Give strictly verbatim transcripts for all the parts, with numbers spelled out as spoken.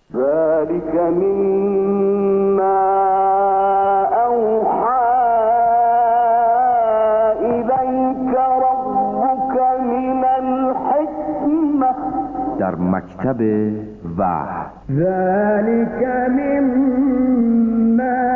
ذلك مما اوحى الیک ربک من الحکمه. در مکتب وحی. ذلك مما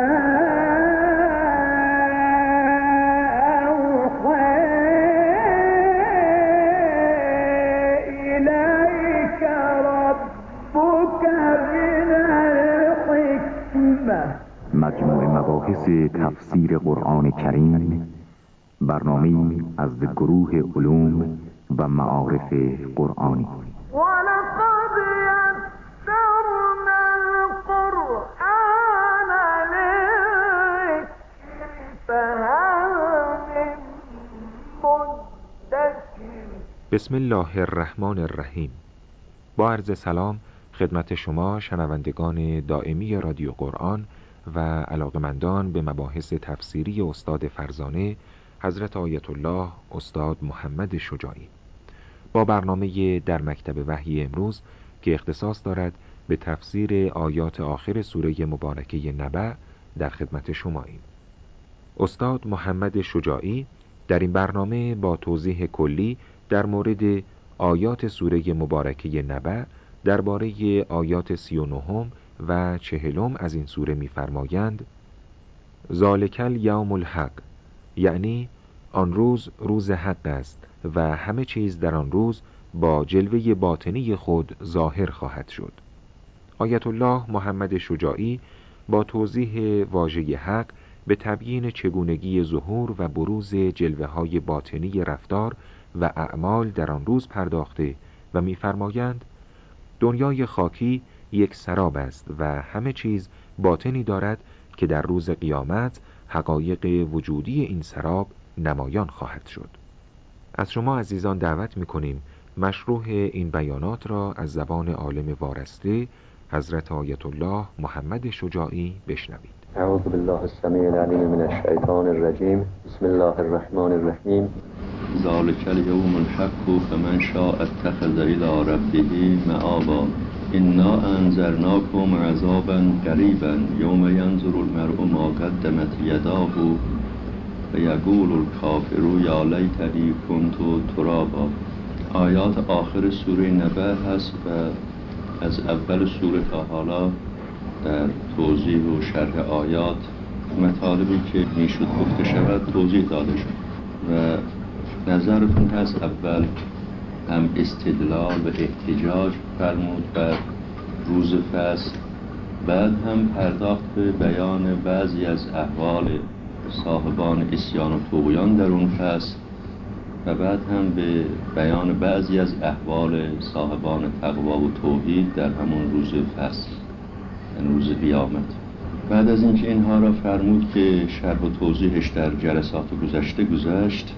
مجموع مباحث تفسیر قرآن کریم، برنامه از گروه علوم و معارف قرآنی. وَلَقَدْ يَسَّرْنَا الْقُرْآنَ لِلذِّكْرِ فَهَلْ مِن مُّدَّكِرٍ. بسم الله الرحمن الرحیم. با عرض سلام خدمت شما شنوندگان دائمی رادیو قرآن و علاقمندان به مباحث تفسیری استاد فرزانه حضرت آیت الله استاد محمد شجاعی. با برنامه در مکتب وحی امروز که اختصاص دارد به تفسیر آیات آخر سوره مبارکه نبأ در خدمت شماییم. استاد محمد شجاعی در این برنامه با توضیح کلی در مورد آیات سوره مبارکه نبأ درباره آیات سی و نهم و چهلم از این سوره می‌فرمایند: ذالک الیوم الحق، یعنی آن روز روز حق است و همه چیز در آن روز با جلوه باطنی خود ظاهر خواهد شد. آیت الله محمد شجاعی با توضیح واژه حق به تبیین چگونگی ظهور و بروز جلوه‌های باطنی رفتار و اعمال در آن روز پرداخته و می‌فرمایند دنیای خاکی یک سراب است و همه چیز باطنی دارد که در روز قیامت حقایق وجودی این سراب نمایان خواهد شد. از شما عزیزان دعوت می‌کنیم مشروح این بیانات را از زبان عالم وارسته حضرت آیت الله محمد شجاعی بشنوید. اعوذ بالله السمیع العلیم من الشیطان الرجیم. بسم الله الرحمن الرحیم. ذالک الیوم الحق فمن شاء اتخذ الی ربه مآبا. انا انذرناکم عذابا قریبا یوم ینظر المرء ما قدمت یداه و یقول الکافر یا لیتنی کنت ترابا. آیات آخر سوره نبأ هست و از اول سوره تا حالا در توضیح و شرح آیات مطالبی که میشد گفته شود توضیح داده شد و نظرتون هست اول هم استدلال و احتجاج فرمود بر روز فصل، بعد هم پرداخت به بیان بعضی از احوال صاحبان عصیان و طغیان در اون فصل و بعد هم به بیان بعضی از احوال صاحبان تقوا و توحید در همون روز فصل، یعنی روز قیامت. بعد از اینکه اینها را فرمود که شرح و توضیحش در جلسات گذشته گذشت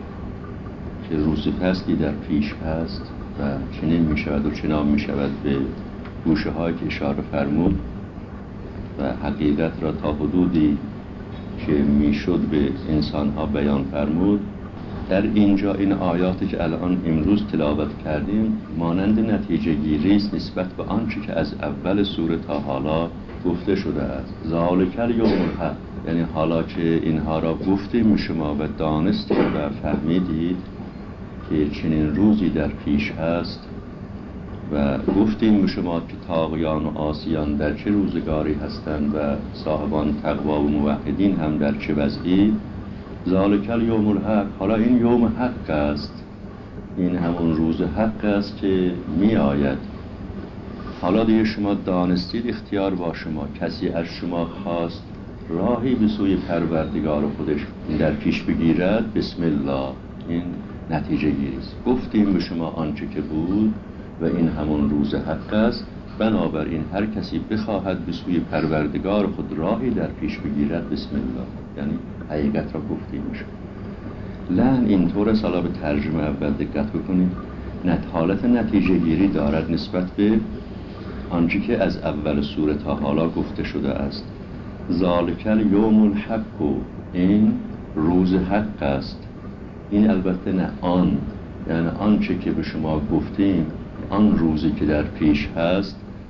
که روز فصلی در پیش هست و چنین می شود و چنان می شود به گوشه هایی که اشاره فرمود و حقیقت را تا حدودی که می شد به انسان ها بیان فرمود. در اینجا این آیاتی که الان امروز تلاوت کردیم مانند نتیجه گیری است نسبت به آنچه که از اول سوره تا حالا گفته شده است. ذالک الیوم الحق، یعنی حالا که اینها را گفتیم شما و دانستید و فهمیدید که چنین روزی در پیش هست و گفتیم به شما که طاغیان و عاصیان در چه روزگاری هستند و صاحبان تقوا و موحدین هم در چه وضعی. ذالک الیوم الحق، حالا این یوم حق است، این همون روز حق است که می آید. حالا دیگه شما دانستید، اختیار با شما. کسی از شما خواست راهی به سوی پروردگار خودش در پیش بگیرد، بسم الله، این نتیجه گیری است. گفتیم به شما آنچه که بود و این همون روز حق است، بنابراین هر کسی بخواهد به سوی پروردگار خود راهی در پیش بگیرد، بسم الله، یعنی حقیقت را گفتیم به شما. لحن اینطور است. حالا به ترجمه اول دقت بکنید. حالت نتیجه گیری دارد نسبت به آنچه که از اول سوره تا حالا گفته شده است. ذالک الیوم الحق، این روز حق است. این البته نه آن، یعنی آنچه که به شما گفتیم، آن روزی که در پیش هست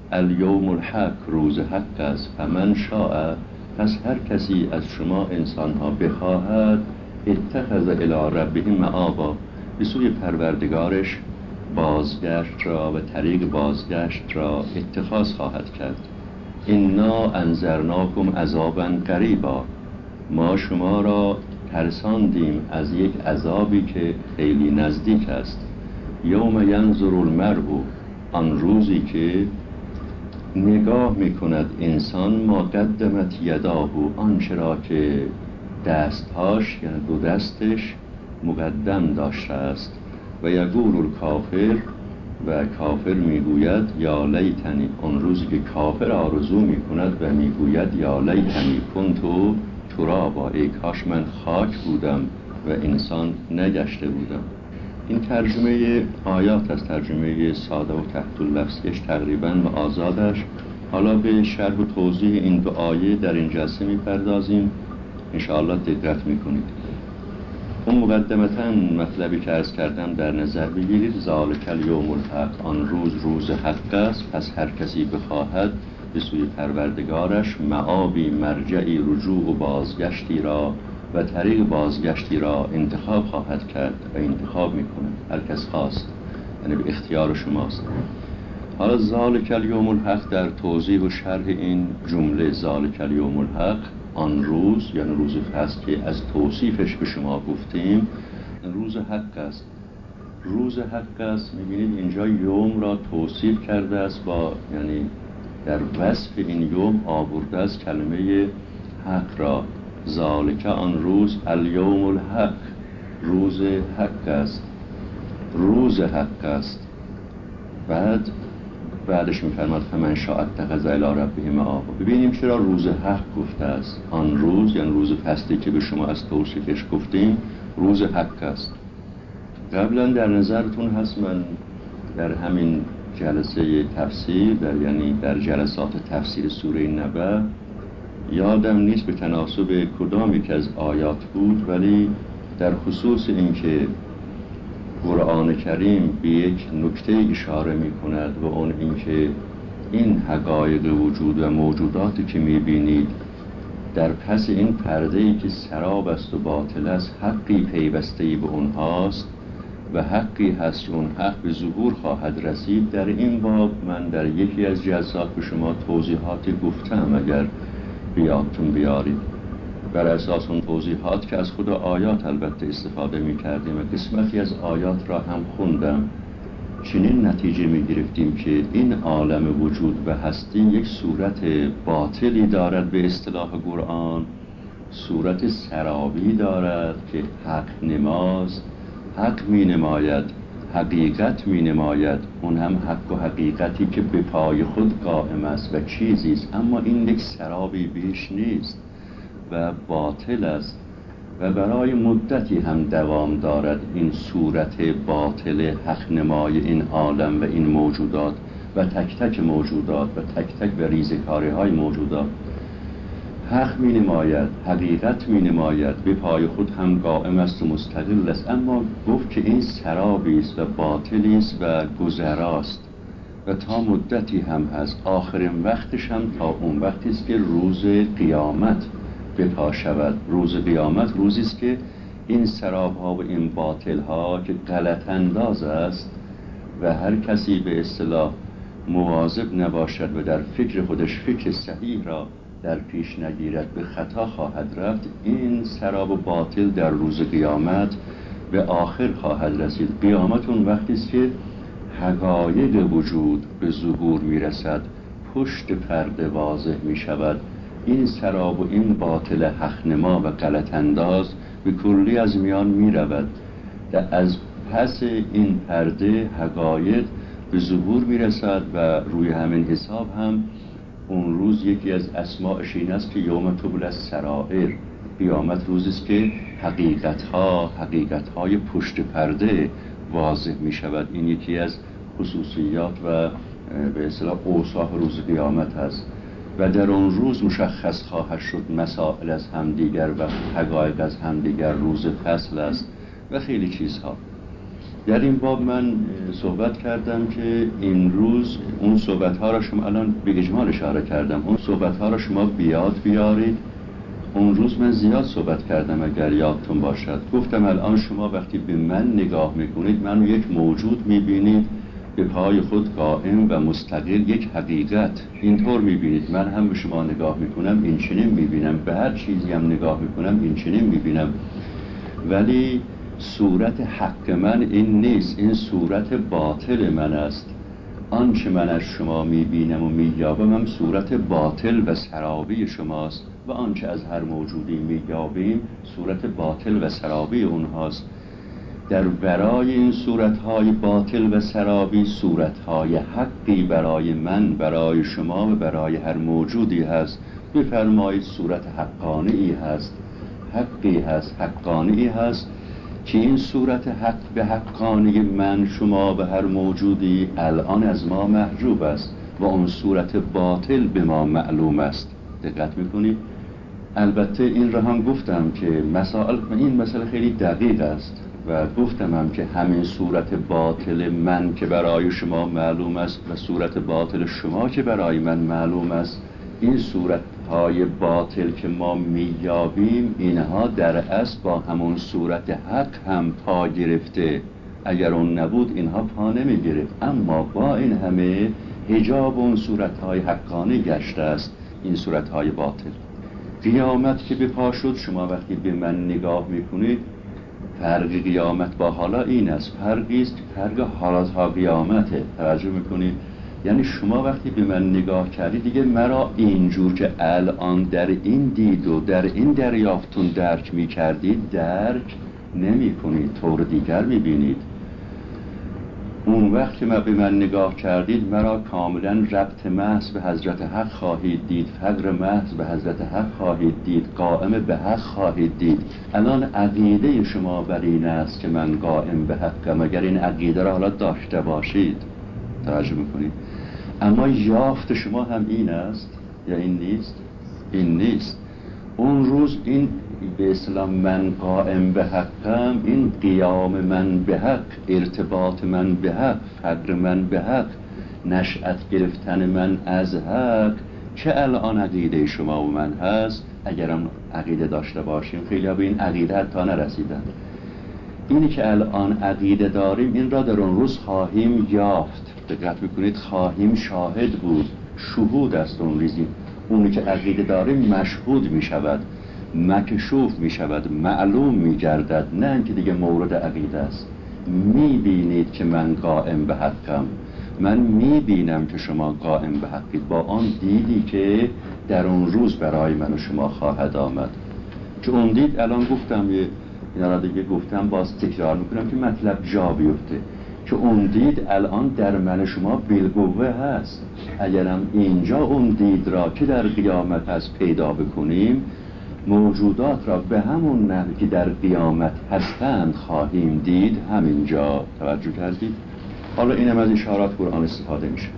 الیوم الحق، روز حق است. فمن شاء، پس هر کسی از شما انسانها بخواهد، اتخذ الی ربه مآبا، به سوی پروردگارش بازگشت را و طریق بازگشت را اتخاذ خواهد کرد. انا انذرناکم عذابا قریبا، ما شما را ترساندیم از یک عذابی که خیلی نزدیک است. یوم ینظر المرء، آن روزی که نگاه میکند انسان، ما قدمت یداه، آنچه را که دستهاش یعنی دو دستش مقدم داشته است. و یقول الکافر، و کافر میگوید یا لیتنی، آن روزی که کافر آرزو میکند و میگوید یا لیتنی کنتو ترابا، ای کاش من خاک بودم و انسان نگشته بودم. این ترجمه آیات از ترجمه ساده و تحت اللفظیش تقریباً و آزادش. حالا به شرح و توضیح این دو آیه در این جلسه میپردازیم، انشاءالله دقت میکنید. اون مقدمتاً مطلبی که عرض کردم در نظر بگیرید. ذالک الیوم الحق، آن روز روز حق است. پس هر کسی بخواهد به سوی پروردگارش مآبی، مرجعی، رجوع و بازگشتی را و طریق بازگشتی را انتخاب خواهد کرد و انتخاب میکنه. هر کس خواست، یعنی به اختیار شماست. حالا ذالک الیوم الحق در توضیح و شرح این جمله ذالک الیوم الحق، آن روز یعنی روز فصل که از توصیفش به شما گفتیم، روز حق است. روز حق است، میبینید اینجا یوم را توصیف کرده است با، یعنی در وصف این یوم آورده است کلمه حق را. ذالک، آن روز، الیوم الحق، روز حق است، روز حق است. بعد بعدش میفرماد فمن شاء اتخذ الی ربه مآبا. ببینیم چرا روز حق گفته است. آن روز یعنی روز فصلی که به شما از توصیفش گفتیم روز حق است. قبلا در نظرتون هست من در همین جلسه تفسیر، در یعنی در جلسات تفسیر سوره نبأ، یادم نیست به تناسب کدام یک از آیات بود، ولی در خصوص اینکه قرآن کریم به یک نکته اشاره می کند و اون اینکه این حقایق وجود و موجوداتی که می بینید در پس این پرده‌ای که سراب است و باطل است حقی پیوسته‌ای به اونهاست و حقی هست که اون حق به ظهور خواهد رسید. در این باب من در یکی از جلسات به شما توضیحاتی گفتم، اگر بیادتون بیارید. بر اساس اون توضیحات که از خود آیات البته استفاده می کردیم و قسمتی از آیات را هم خوندم، چنین نتیجه می گرفتیم که این عالم وجود و هستی یک صورت باطلی دارد به اصطلاح قرآن، صورت سرابی دارد که حق نماز، حق می نماید، حقیقت می نماید، اون هم حق و حقیقتی که به پای خود قائم است و چیزی است، اما این یک سرابی بیش نیست و باطل است و برای مدتی هم دوام دارد این صورت باطل حق نمای این عالم و این موجودات و تک تک موجودات و تک تک و ریزکاری های موجودات. حق می نماید، حقیقت می نماید، به پای خود هم قائم است و مستقل است، اما گفت که این سرابی است و باطلی است و گذراست و تا مدتی هم هست. آخرین وقتش هم تا اون وقتی است که روز قیامت بپا شود. روز قیامت روزی است که این سراب ها و این باطل ها که غلط انداز است و هر کسی به اصطلاح مواظب نباشد و در فکر خودش فکر صحیح را در پیش نگیرد به خطا خواهد رفت. این سراب و باطل در روز قیامت به آخر خواهد رسید. قیامت اون وقتی است که حقایق وجود به ظهور میرسد، پشت پرده واضح می شود. این سراب و این باطل حقنما و غلط انداز به کلی از میان می رود. از پس این پرده حقایق به ظهور می رسد و روی همین حساب هم اون روز یکی از اسماعش این است که یوم تبلی السرائر، قیامت روزی است که حقیقت‌ها حقیقت‌های پشت پرده واضح می شود. این یکی از خصوصیات و به اصطلاح اوصاف روز قیامت است و در اون روز مشخص خواهد شد مسائل از همدیگر و حقایق از همدیگر. روز فصل است و خیلی چیزها. در این باب من صحبت کردم که این روز اون صحبت‌ها را شما الان به اجمال اشاره کردم، اون صحبت‌ها را شما بیاد بیارید. اون روز من زیاد صحبت کردم اگر یادتون باشد. گفتم الان شما وقتی به من نگاه میکنید من یک موجود میبینید به پای خود قائم و مستقل، یک حقیقت اینطور میبینید. من هم به شما نگاه میکنم این چنین میبینم، به هر چیزی هم نگاه میکنم این چنین میبینم، ولی صورت حق من این نیست، این صورت باطل من است. آنچه من از شما میبینم و مییابم هم صورت باطل و سرابی شماست و آنچه از هر موجودی مییابیم صورت باطل و سرابی اونهاست. در برای این صورتهای باطل و سرابی صورتهای حقی برای من، برای شما و برای هر موجودی هست. بفرمایید صورت حقانی هست، حقی هست، حقانی هست که این صورت حق به حقانی من، شما و هر موجودی الان از ما محجوب است و اون صورت باطل به ما معلوم است. دقت میکنید؟ البته این را هم گفتم که مسائل این مسئله خیلی دقیق است و گفتم هم که همین صورت باطل من که برای شما معلوم است و صورت باطل شما که برای من معلوم است، این صورتهای باطل که ما میابیم اینها در اصل با همون صورت حق هم پا گرفته. اگر اون نبود اینها پا نمیگرفت، اما با این همه حجاب اون صورتهای حقانی گشته است این صورتهای باطل. قیامت که به پا شد، شما وقتی به من نگاه میکنید فرق قیامت با حالا این است، فرقی است فرق حالا تا قیامته. توجه میکنید؟ یعنی شما وقتی به من نگاه کردید دیگه مرا اینجور که الان در این دید و در این دریافتون درک میکردید درک نمی کنید، طور دیگر میبینید. اون وقت که ما به من نگاه کردید مرا کاملا ربط محض به حضرت حق خواهید دید، فقر محض به حضرت حق خواهید دید، قائم به حق خواهید دید. الان عقیده شما بر این است که من قائم به حقم، اگر این عقیده را حالا داشته باشید. توجه میکنید؟ اما یافت شما هم این است یا این نیست؟ این نیست. اون روز این به اسلام من قائم به حقم، این قیام من به حق، ارتباط من به حق، فقر من به حق، نشأت گرفتن من از حق که الان عقیده شما و من هست. اگرم عقیده داشته باشیم، خیلی ها به این عقیده حتی نرسیدن. اینی که الان عقیده داریم این را در اون روز خواهیم یافت. دقت بکنید، خواهیم شاهد بود، شهود است اون ریزی. اونی که عقیده داریم مشهود می شود، مکشوف می شود، معلوم می گردد، نه اینکه دیگه مورد عقیده است. می بینید که من قائم به حقم، من می بینم که شما قائم به حقید با آن دیدی که در اون روز برای من و شما خواهد آمد. که اون دید الان گفتم، یه اینا را دیگه گفتم باز تکرار میکنم که مطلب جا بیفته، که اون دید الان در من شما بالقوه هست. اگرم اینجا اون دید را که در قیامت هست پیدا بکنیم، موجودات را به همون نحوی که در قیامت هستند خواهیم دید همینجا. توجه کردید؟ حالا اینم از اشارات قرآن استفاده میشه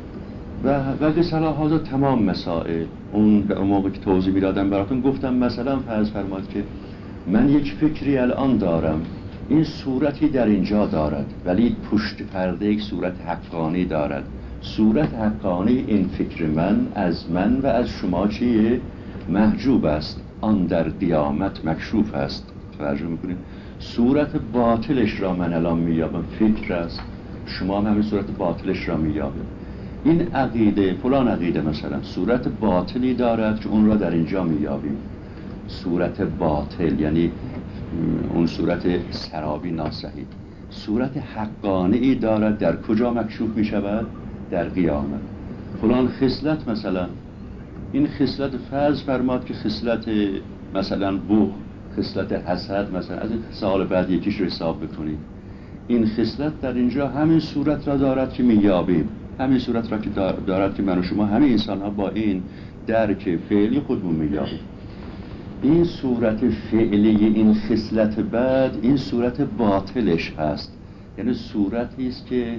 و وقتی صلاح حاضر تمام مسائل اون به موقع که توضیح میدادم براتون گفتم مثلا فرض فرمایید که من یک فکری الان دارم، این صورتی در اینجا دارد ولی پشت پرده یک صورت حقانی دارد. صورت حقانی این فکر من از من و از شما چیه؟ محجوب است، آن در قیامت مکشوف است. توجه میکنید؟ صورت باطلش را من الان مییابم، فکر است، شما هم همین صورت باطلش را مییابید. این عقیده فلان عقیده مثلا صورت باطلی دارد که اون را در اینجا مییابیم. صورت باطل یعنی اون صورت سرابی ناصحی. صورت حقانی دارد در کجا مکشوف می شود؟ در قیامت. فلان خصلت مثلا، این خصلت فرض فرماد که خصلت مثلا بخل، خصلت حسد مثلا، از این سال بعد یکیش رو حساب بکنید. این خصلت در اینجا همین صورت را دارد که مییابیم، همین صورت را که دارد که من و شما همه انسان ها با این درک فعلی خودمون مییابیم. این صورت فعلی این خصلت بعد این صورت باطلش هست، یعنی صورتی است که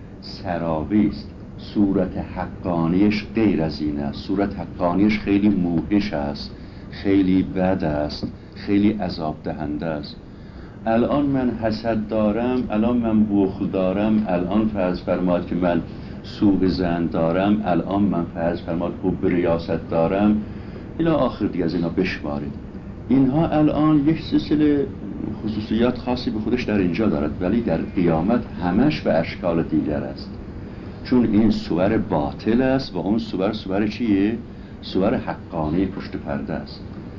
سرابی است. صورت حقانیش غیر از این است. صورت حقانیش خیلی موحش است، خیلی بد است، خیلی عذاب دهنده است. الان من حسد دارم، الان من بخل دارم، الان فرض فرماد که من سوء ظن دارم، الان من فرض فرماد حب ریاست دارم، الی آخر دیگه از اینا بشمارید. اینها الان یک سلسله خصوصیات خاصی به خودش در اینجا دارد، ولی در قیامت همش به اشکال دیگر است، چون این صور باطل است و اون صور صور چیه؟ صور حقانی پشت پرده است.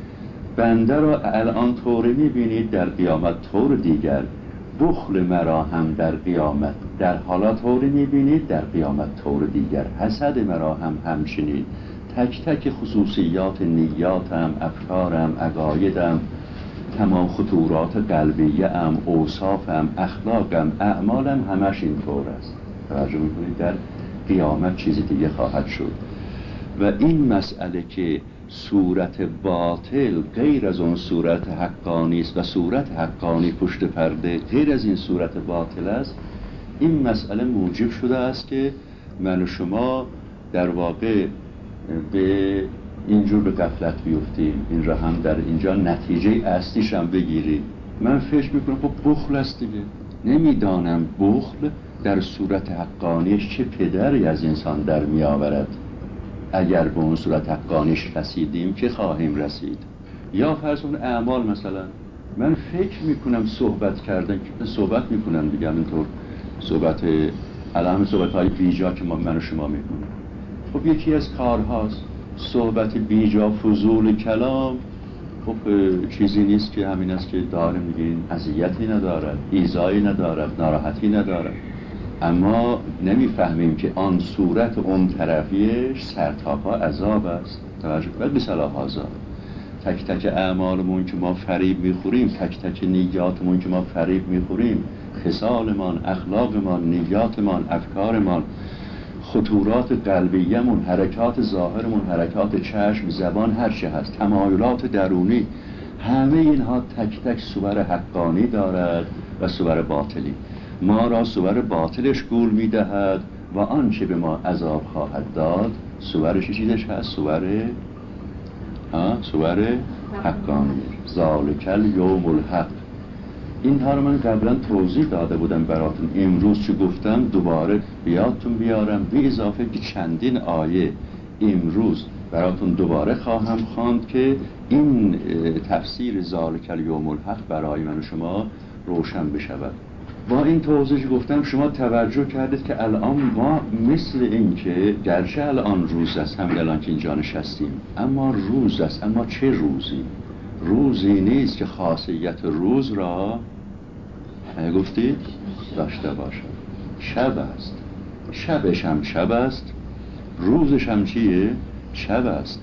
بنده را الان طوری میبینید، در قیامت طور دیگر. بخل مرا هم در قیامت در حالا طوری میبینید، در قیامت طور دیگر. حسد مرا هم همچنین. تک تک خصوصیات نیاتم، افکارم، عقایدم، تمام خطورات قلبیه ام، اوصافم، اخلاقم، اعمالم همش این طور است. توجه میکنید در قیامت چیزی دیگه خواهد شد. و این مسئله که صورت باطل غیر از اون صورت حقانی است و صورت حقانی پشت پرده غیر از این صورت باطل است، این مسئله موجب شده است که من و شما در واقع به اینجور به غفلت بیفتیم. این را هم در اینجا نتیجه اصلیش هم بگیریم. من فکر میکنم خب بخل است دیگه، نمیدانم بخل در صورت حقانیش چه پدری از انسان در می آورد. اگر به اون صورت حقانیش رسیدیم که خواهیم رسید. یا فرض اون اعمال، مثلا من فکر میکنم صحبت کردن، صحبت میکنم دیگه، همینطور صحبت علم صحبت های بیجا که ما من و شما میکنیم، خب یکی از کارهاست صحبت بیجا، فضول کلام. خب چیزی نیست که همین است که داریم میگیم، اذیتی ندارد، ایذایی ندارد، ناراحتی ندارد، اما نمیفهمیم که آن صورت اون طرفیش سرتاپا عذاب است. توجه کنید. مثلا هازا تک تک اعمالمون که ما فریب میخوریم، تک تک نیاتمون که ما فریب میخوریم، خصالمان، اخلاقمان، نیاتمان، افکارمان، خطورات قلبیمون، حرکات ظاهرمون، حرکات چشم، زبان، هر چه هست، تمایلات درونی، همه اینها تک تک صور حقانی دارد و صور باطلی. ما را صور باطلش گول میدهد و آنچه به ما عذاب خواهد داد صورش چیزش هست؟ صور ها صور حقانی. ذالک الیوم الحق. اینها رو من قبلا توضیح داده بودم براتون. امروز چه گفتم دوباره بیادتون بیارم، به اضافه که چندین آیه امروز براتون دوباره خواهم خواند که این تفسیر ذالک الیوم الحق برای من و شما روشن بشود. با این توضیح گفتم شما توجه کردید که الان ما مثل این که گرچه الان روز است، همین الان که اینجا نشستیم، اما روز است، اما چه روزی؟ روزی نیست که خاصیت روز را گفتید داشته باشد. شب است، شبش هم شب است، روزش هم چیه؟ شب است.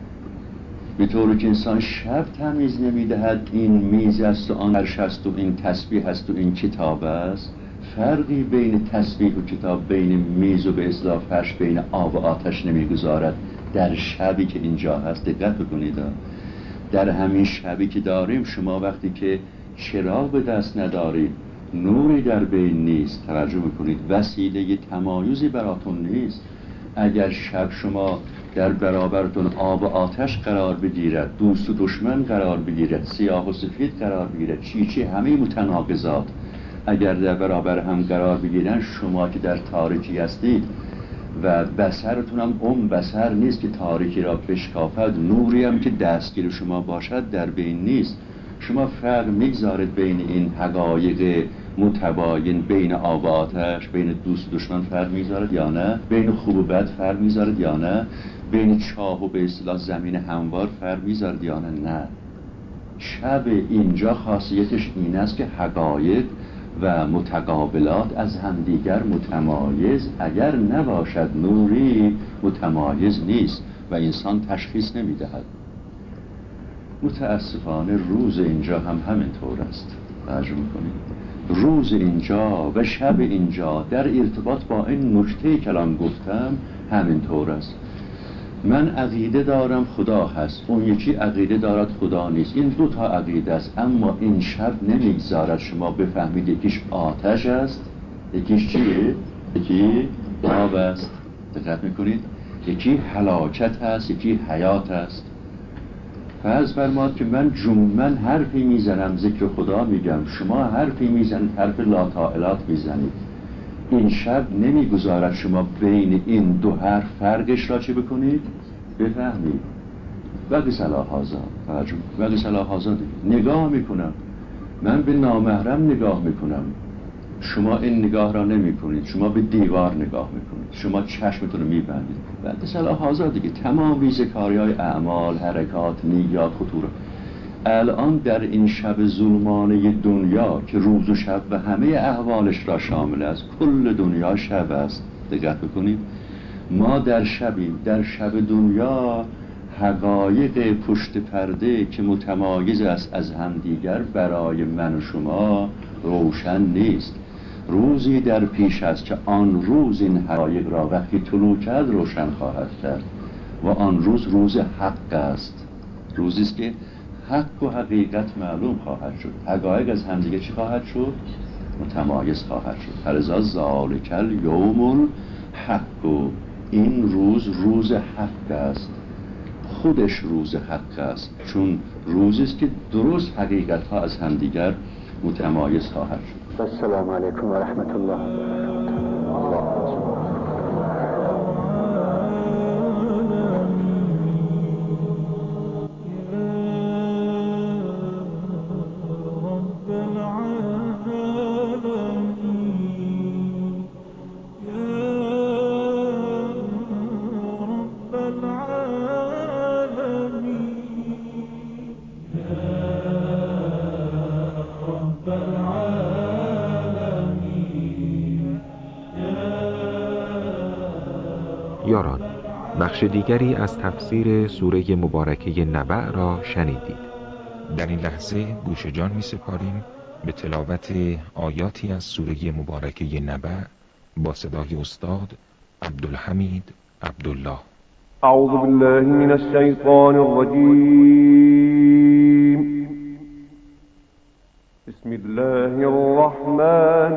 به طوری که انسان شب تمیز نمیدهد این میز است و آن عرش است و این تسبیح است و این کتاب است. فرقی بین تسبیح و کتاب، بین میز و به اصطلاح فرش، بین آب و آتش نمیگذارد در شبی که اینجا هست. دقت بکنید، در همین شبی که داریم شما وقتی که چراغ به دست ندارید، نوری در بین نیست، توجه میکنید، وسیله تمایزی براتون نیست. اگر شب شما در برابرتون آب و آتش قرار بگیرد، دوست و دشمن قرار بگیرد، سیاه و سفید قرار بگیرد، چی چی همه متناقضات اگر در برابر هم قرار بگیرن، شما که در تاریکی هستید و بصرتون هم اون بصر نیست که تاریکی را بشکافد، نوری هم که دستگیر شما باشد در بین نیست. شما فرق میگذارید بین این حقایق متباین، بین آب و آتش، بین دوست و دشمن فرق میگذارید یا نه؟ بین خوب و بد فرق میگذارید یا نه؟ بین چاه و به اصطلاح زمین هموار فرق میگذارید یا نه؟ نه. شب اینجا خاصیتش این است که حقایق و متقابلات از همدیگر متمایز اگر نباشد، نوری متمایز نیست و انسان تشخیص نمیدهد. متاسفانه روز اینجا هم همینطور است. توجه میکنید؟ روز اینجا و شب اینجا در ارتباط با این نکته کلام گفتم همینطور است. من عقیده دارم خدا هست، اون یکی عقیده دارد خدا نیست. این دو تا عقیده است، اما این شب نمیگذارد شما بفهمید یکیش آتش است، یکیش چیه؟ یکی آب است. دقت میکنید؟ یکی هلاکت هست، یکی حیات است. فرض فرماد که من جم من حرفی میزنم ذکر خدا میگم، شما حرفی میزنید حرف لاتائلات میزنید، این شب نمیگذارد شما بین این دو حرف فرقش را چه بکنید؟ بفهمید. وقتی صلاح هازا وقتی صلاح هازا نگاه میکنم، من به نامحرم نگاه میکنم، شما این نگاه را نمی کنید، شما به دیوار نگاه میکنید، شما چشمتون رو میبندید. بعد صلاح هازا دیگه تمام ریزکاری های اعمال، حرکات، نیات، خطور الان در این شب ظلمانه دنیا که روز و شب و همه احوالش را شامل است، کل دنیا شب است، دقت بکنید، ما در شبیم، در شب دنیا حقایق پشت پرده که متمایز است از همدیگر برای من و شما روشن نیست. روزی در پیش است که آن روز این حقایق را وقتی طلوع کرد روشن خواهد کرد و آن روز روز حق است، روزی است که حق و حقیقت معلوم خواهد شد، حقایق از همدیگه چی خواهد شد؟ متمایز خواهد شد. فلذا ذالک الیوم الحق، و این روز روز حق است، خودش روز حق است، چون روزی است که درست حقیقت ها از همدیگر متمایز خواهد شد. السلام علیکم و رحمت الله و برکاته. یاران، بخش دیگری از تفسیر سوره مبارکه نبأ را شنیدید. در این لحظه گوش جان می سپاریم به تلاوت آیاتی از سوره مبارکه نبأ با صدای استاد عبدالحمید عبدالله. اعوذ بالله من الشیطان الرجیم. بسم الله الرحمن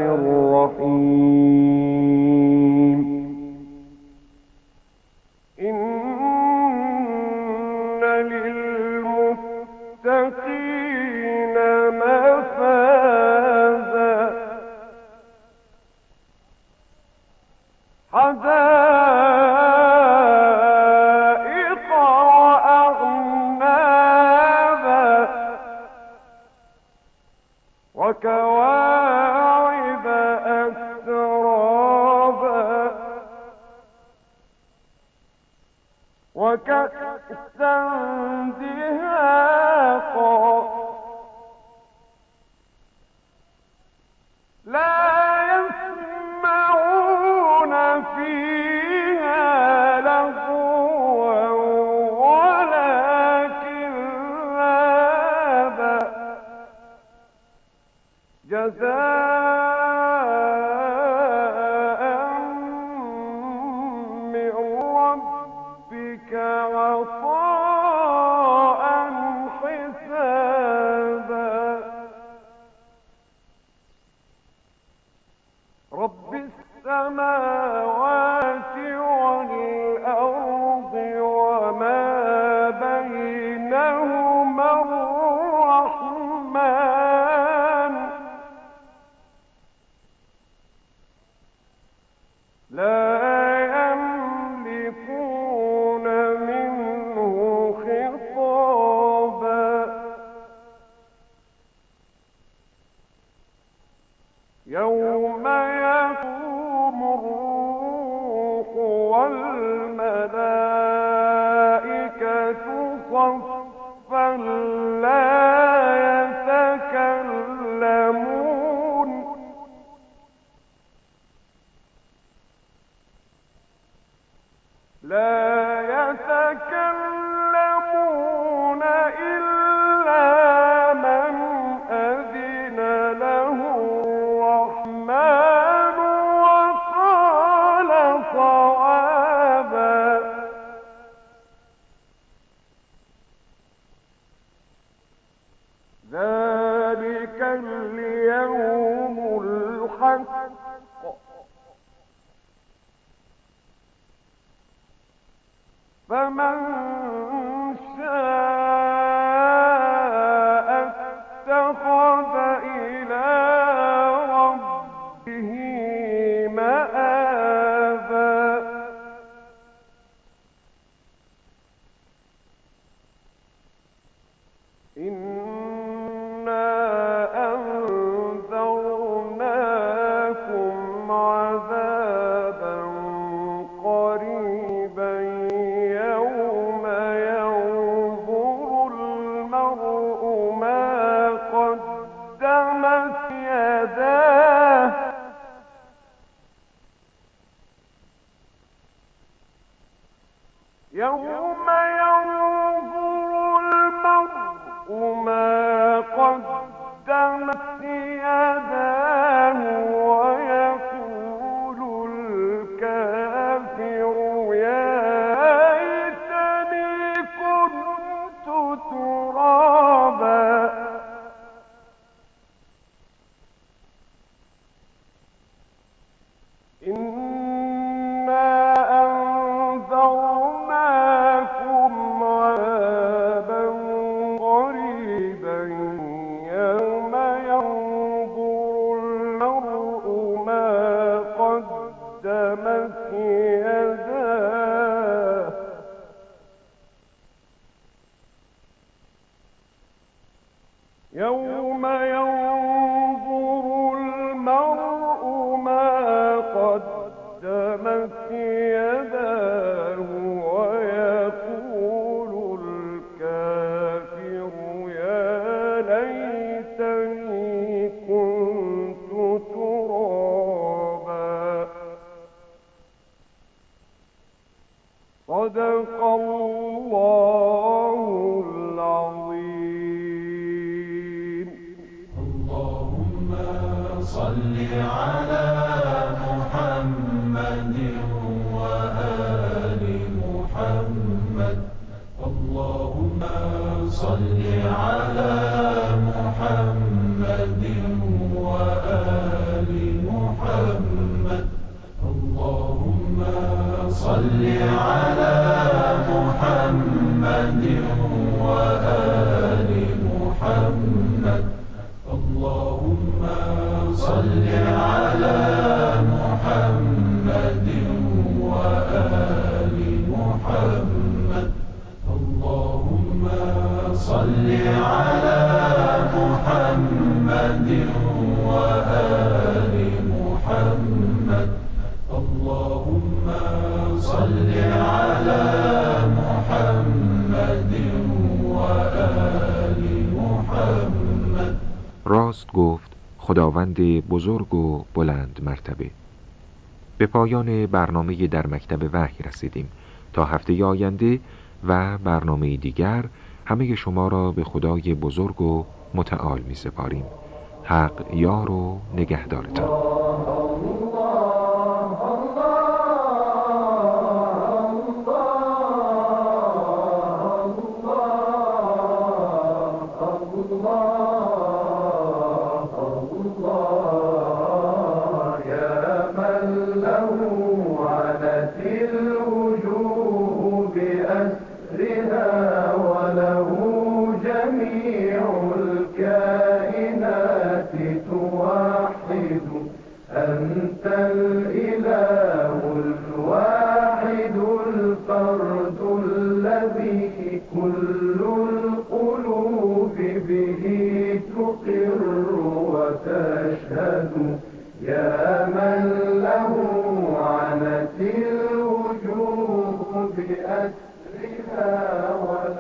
الرحیم. إن للمتقين مفازا حدائق وأعنابا وكواعب أترابا وكأسا دهاقا لا يسمعون فيها لغوا ولا كذابا جزاء من ربك عطاء حسابا. رب السماوات والأرض وما بينهما الرحمن لا يملكون منه خطابا. يوم يقوم الروح والملائكة صفا لا يتكلمون لا يتكلمون إلا من أذن له الرحمن وقال صوابا. ذلك اليوم الحق فمن شاء يوم ينظر المرء ما قدمت يداه ويقول الكافر يا ليتني كنت ترابا. إنا أنذرناكم عذابا قريبا يوم ينظر المرء ما قدمت يداه يوم ينظر المرء ما قدمت يداه ويقول الكافر يا ليتني كنت ترابا. صدق الله العظيم. اللهم صل على محمد وآل محمد. اللهم صل على محمد وآل محمد. اللهم صل على محمد وآل محمد. اللهم صل على محمد وآل محمد. اللهم صل على محمد وآل محمد. اللهم صل على محمد وآل محمد. راست گفت خداوند بزرگ و بلند مرتبه. به پایان برنامه در مکتب وحی رسیدیم. تا هفته آینده و برنامه دیگر همه شما را به خدای بزرگ و متعال می سپاریم. حق یار و نگهدارتان. أنت الإله الواحد الفرد الذي كل القلوب به تقر وتشهد. يا من له عنت الوجوه بأسرها